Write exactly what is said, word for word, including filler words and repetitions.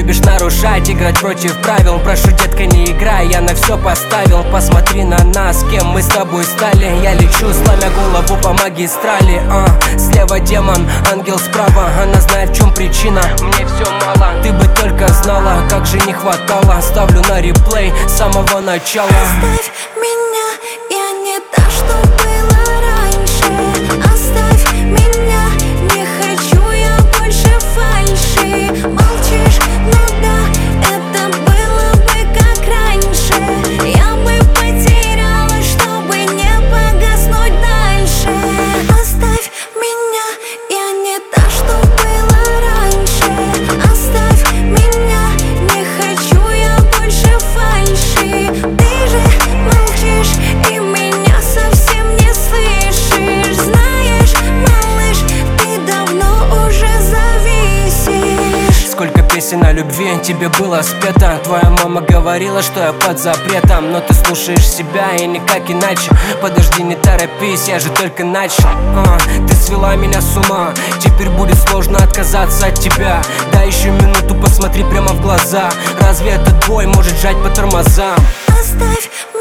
любишь нарушать, играть против правил. Прошу, детка, не играй, я на все поставил. Посмотри на нас, кем мы с тобой стали. Я лечу, сломя голову по магистрали, а. Слева демон, ангел справа. Она знает, в чем причина, мне все мало. Ты бы только знала, как же не хватало. Ставлю на реплей с самого начала. Оставь меня, я не та, что была раньше. Оставь меня, не хочу я больше фальши. Молчишь, ну да, это было бы как раньше. Я бы потеряла, чтобы не погаснуть дальше. Оставь меня, я не та, что была раньше. Оставь меня, не хочу я больше фальши. Ты же молчишь и меня совсем не слышишь. Знаешь, малыш, ты давно уже зависишь. Сколько песен о любви тебе было спето. Твоя мама говорила, что я под запретом, но ты слушаешь себя и никак иначе. Подожди, не торопись, я же только начал. а, Ты свела меня с ума, теперь будет сложно отказаться от тебя. Дай еще минуту, посмотри прямо в глаза. Разве этот бой может жать по тормозам? Оставь